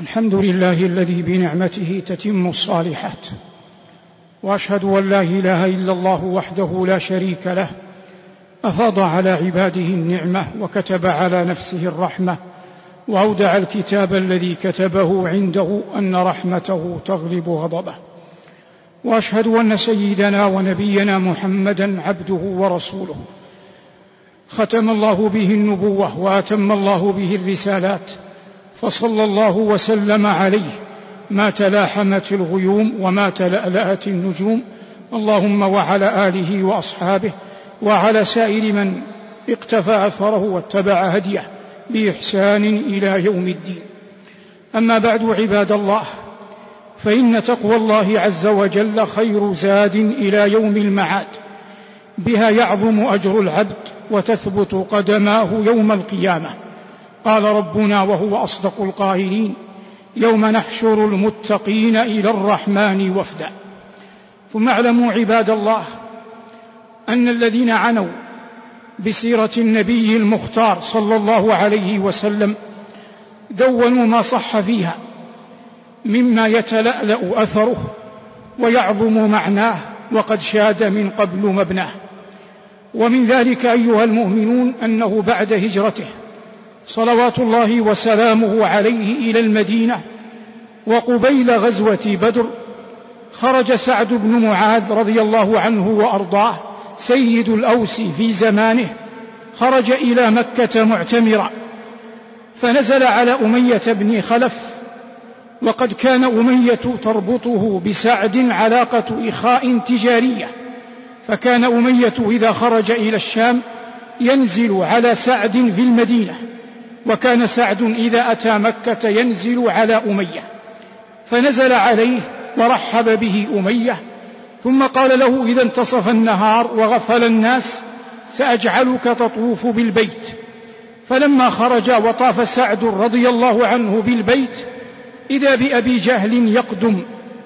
الحمد لله الذي بنعمته تتم الصالحات، وأشهد أن لا إله إلا الله وحده لا شريك له، أفاض على عباده النعمة وكتب على نفسه الرحمة، وأودع الكتاب الذي كتبه عنده أن رحمته تغلب غضبه. وأشهد أن سيدنا ونبينا محمدًا عبده ورسوله، ختم الله به النبوة وأتم الله به الرسالات، فصلى الله وسلم عليه ما تلاحمت الغيوم وما تلألأت النجوم، اللهم وعلى آله وأصحابه وعلى سائر من اقتفى أثره واتبع هديه بإحسان إلى يوم الدين. أما بعد، عباد الله، فإن تقوى الله عز وجل خير زاد إلى يوم المعاد، بها يعظم أجر العبد وتثبت قدماه يوم القيامة. قال ربنا وهو أصدق القائلين: يوم نحشر المتقين إلى الرحمن وفدا. ثم اعلموا عباد الله أن الذين عنوا بسيرة النبي المختار صلى الله عليه وسلم دونوا ما صح فيها مما يتلألأ أثره ويعظم معناه وقد شاد من قبل مبناه. ومن ذلك أيها المؤمنون أنه بعد هجرته صلوات الله وسلامه عليه إلى المدينة وقبيل غزوة بدر، خرج سعد بن معاذ رضي الله عنه وأرضاه سيد الأوس في زمانه، خرج إلى مكة معتمرا، فنزل على أمية بن خلف، وقد كان أمية تربطه بسعد علاقة إخاء تجارية، فكان أمية إذا خرج إلى الشام ينزل على سعد في المدينة، وكان سعد إذا أتى مكة ينزل على أمية، فنزل عليه ورحب به أمية، ثم قال له: إذا انتصف النهار وغفل الناس سأجعلك تطوف بالبيت. فلما خرج وطاف سعد رضي الله عنه بالبيت إذا بأبي جهل يقدم،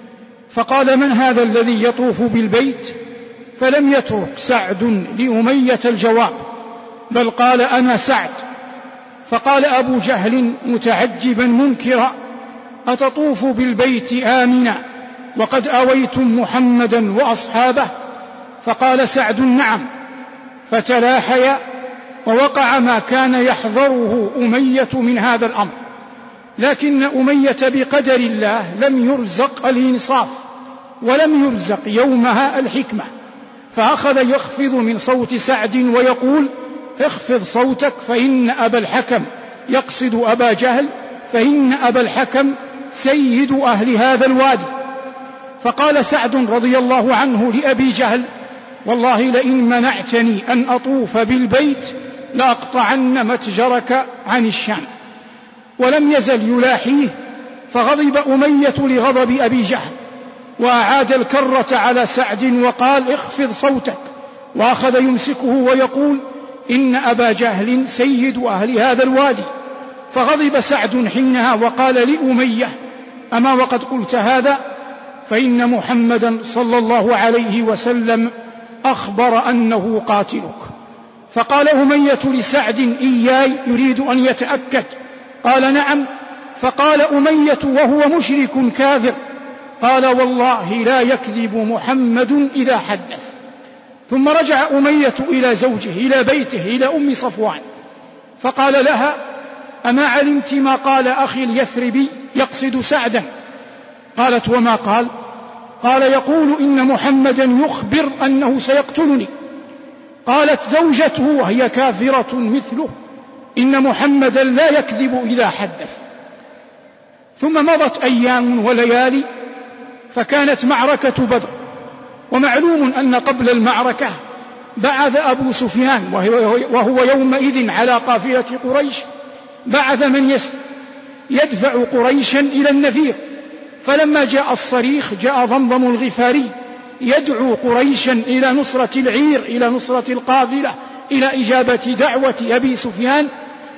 فقال: من هذا الذي يطوف بالبيت؟ فلم يترك سعد لأمية الجواب، بل قال: أنا سعد. فقال أبو جهل متعجبا منكرا: أتطوف بالبيت آمنا وقد آويتم محمدا وأصحابه؟ فقال سعد: نعم. فتلاحيا، ووقع ما كان يحذره أمية من هذا الأمر، لكن أمية بقدر الله لم يرزق الإنصاف ولم يرزق يومها الحكمة، فأخذ يخفض من صوت سعد ويقول: اخفض صوتك فإن أبا الحكم، يقصد أبا جهل، فإن أبا الحكم سيد أهل هذا الوادي. فقال سعد رضي الله عنه لأبي جهل: والله لئن منعتني أن أطوف بالبيت لأقطعن متجرك عن الشام. ولم يزل يلاحيه، فغضب أمية لغضب أبي جهل، وأعاد الكرة على سعد وقال: اخفض صوتك، وأخذ يمسكه ويقول: إن أبا جهل سيد أهل هذا الوادي. فغضب سعد حينها وقال لأمية: أما وقد قلت هذا؟ فإن محمدا صلى الله عليه وسلم أخبر أنه قاتلك. فقال أمية لسعد: إياي، يريد أن يتأكد. قال: نعم. فقال أمية وهو مشرك كافر: قال: والله لا يكذب محمد إذا حدث. ثم رجع أمية إلى زوجه إلى بيته إلى أم صفوان، فقال لها: أما علمت ما قال أخي اليثربي يقصد سعدا؟ قالت: وما قال؟ قال: يقول إن محمدا يخبر أنه سيقتلني. قالت زوجته وهي كافرة مثله: إن محمدا لا يكذب إذا حدث. ثم مضت أيام وليالي، فكانت معركة بدر، ومعلوم أن قبل المعركة بعث أبو سفيان وهو يومئذ على قافلة قريش، بعث من يدفع قريشا إلى النفير. فلما جاء الصريخ جاء ضمضم الغفاري يدعو قريشا إلى نصرة العير، إلى نصرة القافلة، إلى إجابة دعوة أبي سفيان.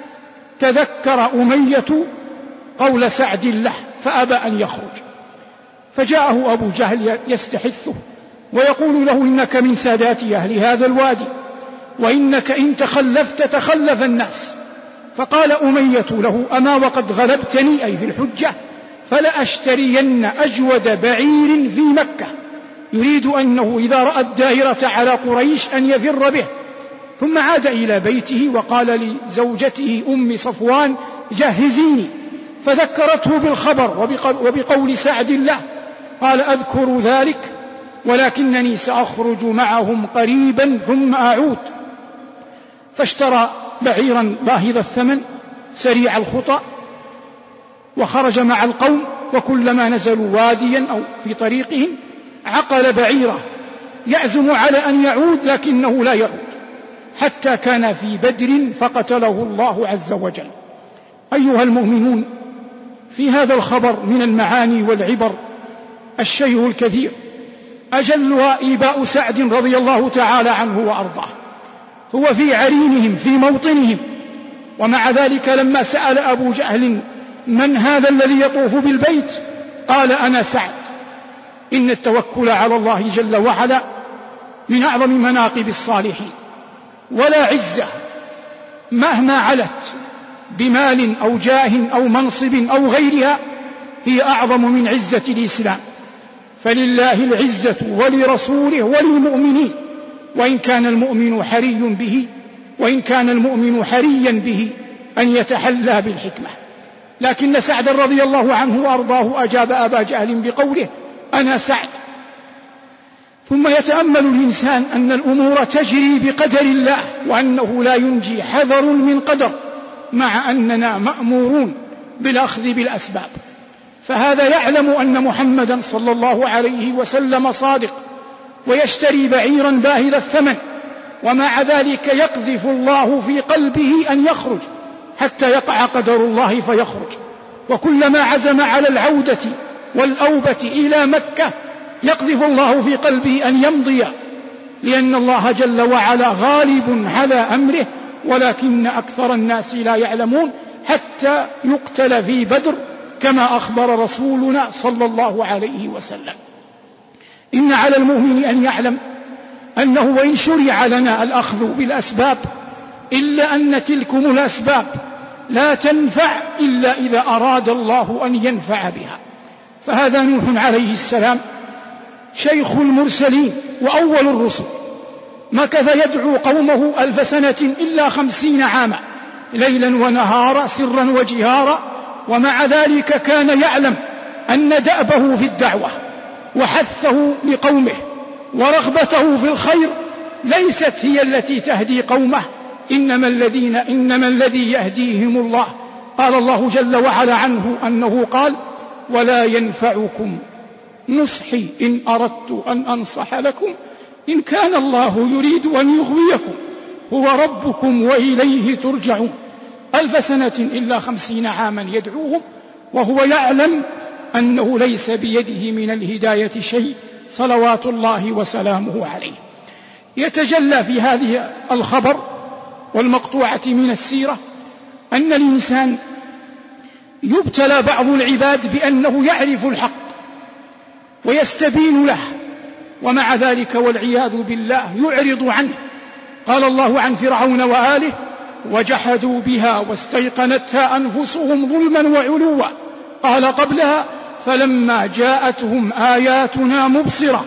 تذكر أمية قول سعد له فأبى أن يخرج، فجاءه أبو جهل يستحثه ويقول له: إنك من سادات أهل هذا الوادي، وإنك إن تخلفت تخلف الناس، فقال أمية له: أما وقد غلبتني أي في الحجة فلأشترين أجود بعير في مكة. يريد أنه إذا رأى الدائرة على قريش أن يفر به. ثم عاد إلى بيته وقال لزوجته أم صفوان: جهزيني. فذكرته بالخبر وبقول سعد له. قال: أذكر ذلك، ولكنني سأخرج معهم قريبا ثم أعود. فاشترى بعيرا باهظ الثمن سريع الخطى وخرج مع القوم، وكلما نزلوا واديا أو في طريقهم عقل بعيره يعزم على أن يعود لكنه لا يعود، حتى كان في بدر فقتله الله عز وجل. أيها المؤمنون، في هذا الخبر من المعاني والعبر الشيء الكثير، أجلها إيباء سعد رضي الله تعالى عنه وأرضاه. هو في عرينهم في موطنهم، ومع ذلك لما سأل أبو جهل: من هذا الذي يطوف بالبيت؟ قال: أنا سعد. إن التوكل على الله جل وعلا من أعظم مناقب الصالحين، ولا عزة مهما علت بمال أو جاه أو منصب أو غيرها هي أعظم من عزة الإسلام. فلله العزة ولرسوله وللمؤمنين، وإن كان المؤمن حريا به أن يتحلى بالحكمة. لكن سعد رضي الله عنه وأرضاه أجاب أبا جهل بقوله: أنا سعد. ثم يتأمل الإنسان أن الأمور تجري بقدر الله، وأنه لا ينجي حذر من قدر، مع أننا مأمورون بالأخذ بالأسباب. فهذا يعلم أن محمدا صلى الله عليه وسلم صادق، ويشتري بعيرا باهظ الثمن، ومع ذلك يقذف الله في قلبه أن يخرج حتى يقع قدر الله فيخرج. وكلما عزم على العودة والأوبة إلى مكة يقذف الله في قلبه أن يمضي، لأن الله جل وعلا غالب على أمره، ولكن أكثر الناس لا يعلمون، حتى يقتل في بدر كما أخبر رسولنا صلى الله عليه وسلم. إن على المؤمن أن يعلم أنه وإن شرع لنا الأخذ بالأسباب إلا أن تلكم الأسباب لا تنفع إلا إذا أراد الله أن ينفع بها. فهذا نوح عليه السلام شيخ المرسلين وأول الرسل، مكث يدعو قومه 1000 سنة إلا 50 عاما ليلا ونهارا سرا وجهارا، ومع ذلك كان يعلم أن دأبه في الدعوة وحثه لقومه ورغبته في الخير ليست هي التي تهدي قومه، إنما الذي يهديهم الله. قال الله جل وعلا عنه أنه قال: ولا ينفعكم نصحي إن أردت أن أنصح لكم إن كان الله يريد أن يغويكم هو ربكم وإليه ترجعون. 1000 سنة إلا 50 عاما يدعوهم، وهو يعلم أنه ليس بيده من الهداية شيء، صلوات الله وسلامه عليه. يتجلى في هذه الخبر والمقطوعة من السيرة أن الإنسان يبتلى بعض العباد بأنه يعرف الحق ويستبين له، ومع ذلك والعياذ بالله يعرض عنه. قال الله عن فرعون وآله: وجحدوا بها واستيقنتها أنفسهم ظلما وعلوا. قال قبلها: فلما جاءتهم آياتنا مبصرة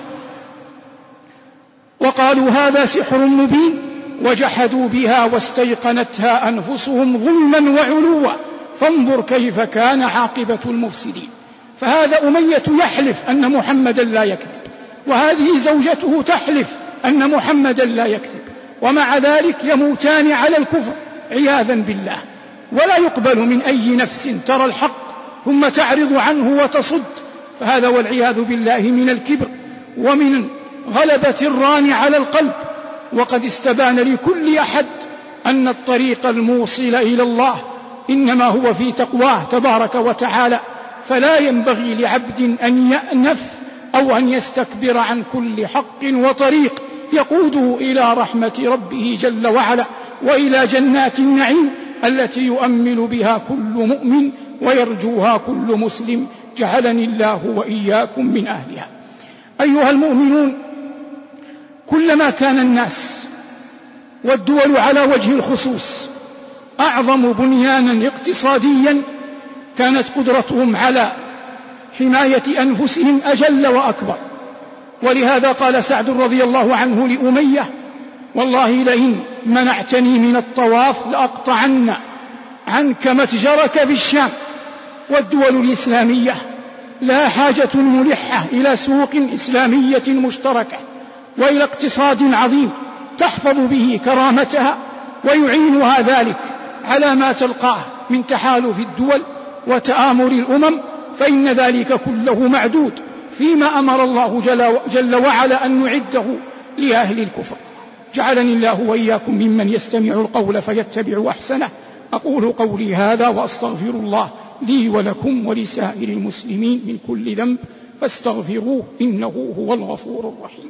وقالوا هذا سحر مبين وجحدوا بها واستيقنتها أنفسهم ظلما وعلوا فانظر كيف كان عاقبة المفسدين. فهذا أمية يحلف أن محمدا لا يكذب، وهذه زوجته تحلف أن محمدا لا يكذب، ومع ذلك يموتان على الكفر عياذا بالله. ولا يقبل من أي نفس ترى الحق ثم تعرض عنه وتصد، فهذا والعياذ بالله من الكبر ومن غلبة الران على القلب. وقد استبان لكل أحد أن الطريق الموصل إلى الله إنما هو في تقواه تبارك وتعالى، فلا ينبغي لعبد أن يأنف أو أن يستكبر عن كل حق وطريق يقوده إلى رحمة ربه جل وعلا وإلى جنات النعيم التي يؤمل بها كل مؤمن ويرجوها كل مسلم، جعلني الله وإياكم من أهلها. أيها المؤمنون، كلما كان الناس والدول على وجه الخصوص أعظم بنيانا اقتصاديا كانت قدرتهم على حماية أنفسهم أجل وأكبر. ولهذا قال سعد رضي الله عنه لأمية: والله لئن منعتني من الطواف لأقطعن عنك متجرك في الشام. والدول الإسلامية لها حاجة ملحة إلى سوق إسلامية مشتركة وإلى اقتصاد عظيم تحفظ به كرامتها ويعينها ذلك على ما تلقاه من تحالف الدول وتآمر الأمم، فإن ذلك كله معدود فيما أمر الله جل وعلا أن نعده لأهل الكفر. جعلني الله وإياكم ممن يستمع القول فيتبع أحسنه. أقول قولي هذا وأستغفر الله لي ولكم ولسائر المسلمين من كل ذنب فاستغفروه إنه هو الغفور الرحيم.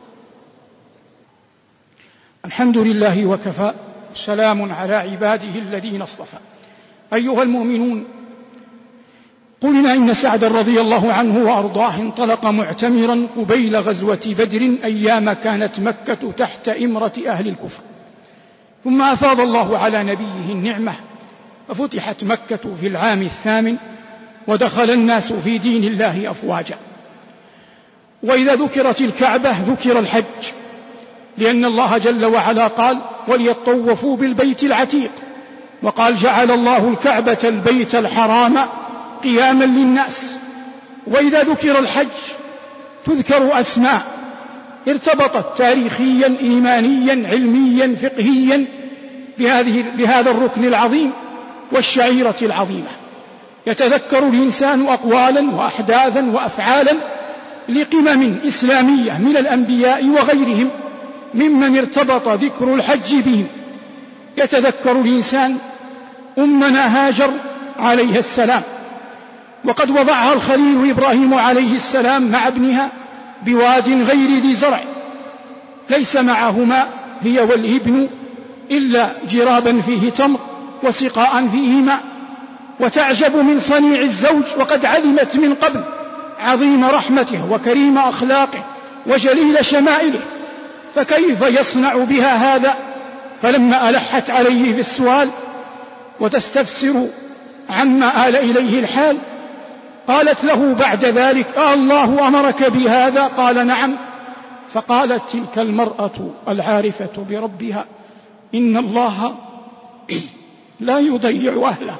الحمد لله وكفى، سلام على عباده الذين اصطفى. أيها المؤمنون، قلنا إن سعدا رضي الله عنه وأرضاه انطلق معتمرا قبيل غزوة بدر أيام كانت مكة تحت إمرة أهل الكفر، ثم أفاض الله على نبيه النعمة ففتحت مكة في العام 8 ودخل الناس في دين الله أفواجا. وإذا ذكرت الكعبة ذكر الحج، لأن الله جل وعلا قال: وليطوفوا بالبيت العتيق، وقال: جعل الله الكعبة البيت الحرام قياما للناس. وإذا ذكر الحج تذكر أسماء ارتبطت تاريخيا إيمانيا علميا فقهيا بهذا الركن العظيم والشعيرة العظيمة. يتذكر الإنسان أقوالا وأحداثا وأفعالا لقمم إسلامية من الأنبياء وغيرهم ممن ارتبط ذكر الحج بهم. يتذكر الإنسان أمنا هاجر عليها السلام، وقد وضعها الخليل إبراهيم عليه السلام مع ابنها بواد غير ذي زرع ليس معهما هي والابن إلا جرابا فيه تمر وسقاء فيه ماء. وتعجب من صنيع الزوج وقد علمت من قبل عظيم رحمته وكريم أخلاقه وجليل شمائله، فكيف يصنع بها هذا؟ فلما ألحت عليه في السؤال وتستفسر عما آل إليه الحال قالت له بعد ذلك: الله أمرك بهذا؟ قال: نعم. فقالت تلك المرأة العارفة بربها: إن الله لا يضيع أهله.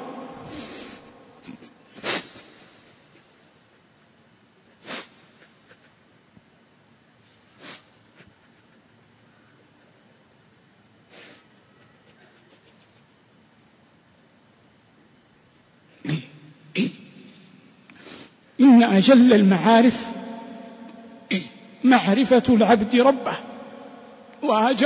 إن أجل المعارف معرفة العبد ربه. وهاجر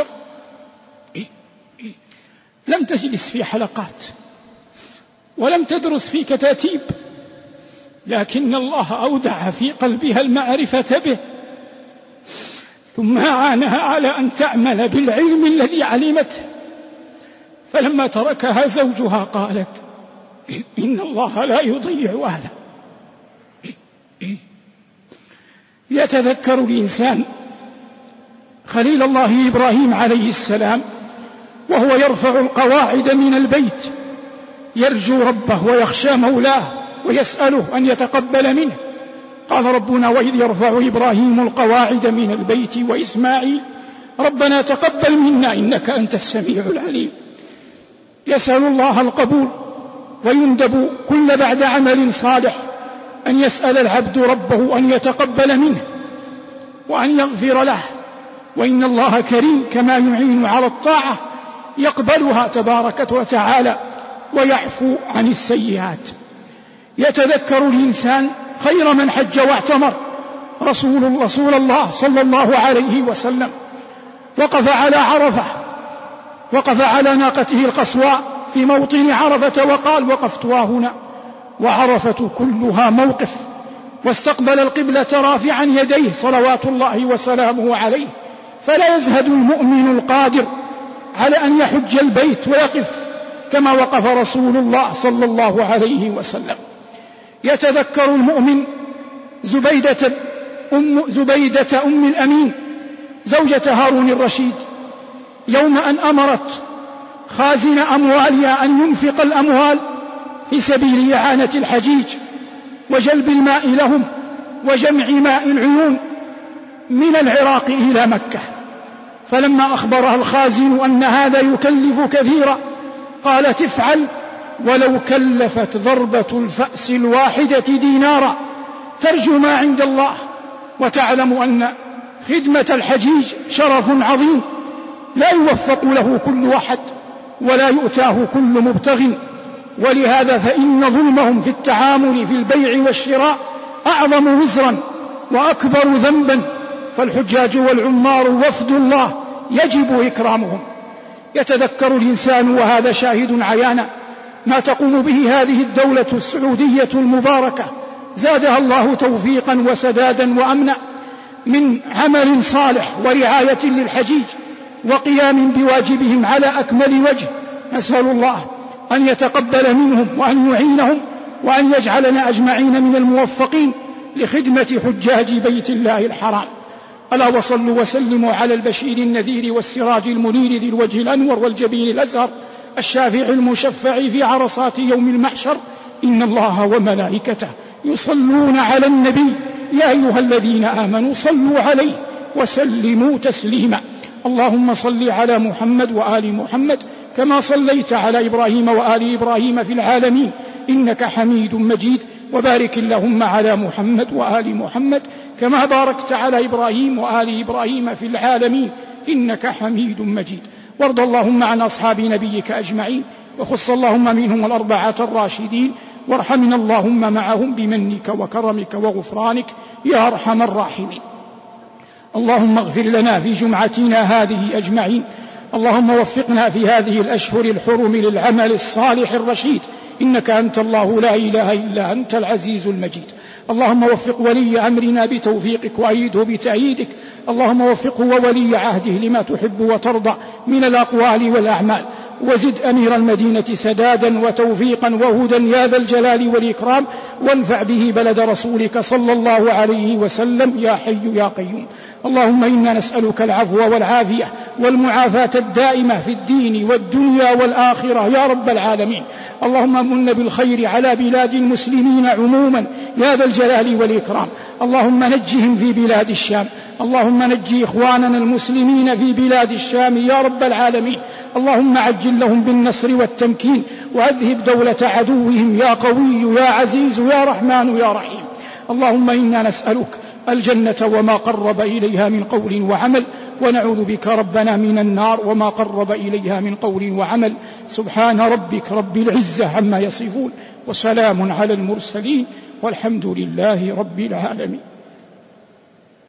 لم تجلس في حلقات ولم تدرس في كتاتيب، لكن الله أودع في قلبها المعرفة به، ثم أعانها على أن تعمل بالعلم الذي علمته. فلما تركها زوجها قالت: إن الله لا يضيع أهله. يتذكر الإنسان خليل الله إبراهيم عليه السلام وهو يرفع القواعد من البيت يرجو ربه ويخشى مولاه ويسأله أن يتقبل منه. قال ربنا: وإذ يرفع إبراهيم القواعد من البيت وإسماعيل ربنا تقبل منا إنك أنت السميع العليم. يسأل الله القبول، ويندب كل بعد عمل صالح أن يسأل العبد ربه أن يتقبل منه وأن يغفر له، وإن الله كريم كما يعين على الطاعة يقبلها تبارك وتعالى ويعفو عن السيئات. يتذكر الإنسان خير من حج واعتمر رسول الله صلى الله عليه وسلم. وقف على عرفة، وقف على ناقته القصواء في موطن عرفة وقال: وقفت هنا وعرفة كلها موقف. واستقبل القبلة رافعا يديه صلوات الله وسلامه عليه. فلا يزهد المؤمن القادر على أن يحج البيت ويقف كما وقف رسول الله صلى الله عليه وسلم. يتذكر المؤمن زبيدة أم الأمين زوجة هارون الرشيد يوم أن أمرت خازن أموالها أن ينفق الأموال في سبيل إعانة الحجيج وجلب الماء لهم وجمع ماء العيون من العراق إلى مكة. فلما أخبرها الخازن أن هذا يكلف كثيرا قالت افعل، ولو كلفت ضربة الفأس الواحدة دينارا، ترجو ما عند الله وتعلم أن خدمة الحجيج شرف عظيم لا يوفق له كل أحد ولا يؤتاه كل مبتغ. ولهذا فإن ظلمهم في التعامل في البيع والشراء أعظم وزرا وأكبر ذنبا، فالحجاج والعمار وفد الله يجب إكرامهم. يتذكر الإنسان وهذا شاهد عيانا ما تقوم به هذه الدولة السعودية المباركة زادها الله توفيقا وسدادا وأمنا من عمل صالح ورعاية للحجيج وقيام بواجبهم على أكمل وجه. نسأل الله أن يتقبل منهم وأن يعينهم وأن يجعلنا أجمعين من الموفقين لخدمة حجاج بيت الله الحرام. ألا وصلوا وسلموا على البشير النذير والسراج المنير ذي الوجه الأنور والجبين الأزهر الشافع المشفع في عرصات يوم المحشر. إن الله وملائكته يصلون على النبي يا أيها الذين آمنوا صلوا عليه وسلموا تسليما. اللهم صل على محمد وآل محمد كما صليت على إبراهيم وآل إبراهيم في العالمين إنك حميد مجيد، وبارك اللهم على محمد وآل محمد كما باركت على إبراهيم وآل إبراهيم في العالمين إنك حميد مجيد. وارض اللهم عن أصحاب نبيك أجمعين، وخص اللهم منهم الأربعة الراشدين، وارحمنا اللهم معهم بمنك وكرمك وغفرانك يا أرحم الراحمين. اللهم اغفر لنا في جمعتنا هذه أجمعين. اللهم وفقنا في هذه الأشهر الحرم للعمل الصالح الرشيد، إنك أنت الله لا إله إلا أنت العزيز المجيد. اللهم وفق ولي أمرنا بتوفيقك وأيده بتأييدك. اللهم وفقه وولي عهده لما تحب وترضى من الأقوال والأعمال، وزد أمير المدينة سدادا وتوفيقا وهدى يا ذا الجلال والإكرام، وانفع به بلد رسولك صلى الله عليه وسلم يا حي يا قيوم. اللهم إنا نسألك العفو والعافية والمعافاة الدائمة في الدين والدنيا والآخرة يا رب العالمين. اللهم من بالخير على بلاد المسلمين عموما يا ذا الجلال والإكرام. اللهم نجهم في بلاد الشام، اللهم نجي إخواننا المسلمين في بلاد الشام يا رب العالمين. اللهم عجل لهم بالنصر والتمكين، وأذهب دولة عدوهم يا قوي يا عزيز يا رحمن يا رحيم. اللهم إنا نسألك الجنة وما قرب إليها من قول وعمل، ونعوذ بك ربنا من النار وما قرب إليها من قول وعمل. سبحان ربك رب العزة عما يصفون، وسلام على المرسلين، والحمد لله رب العالمين.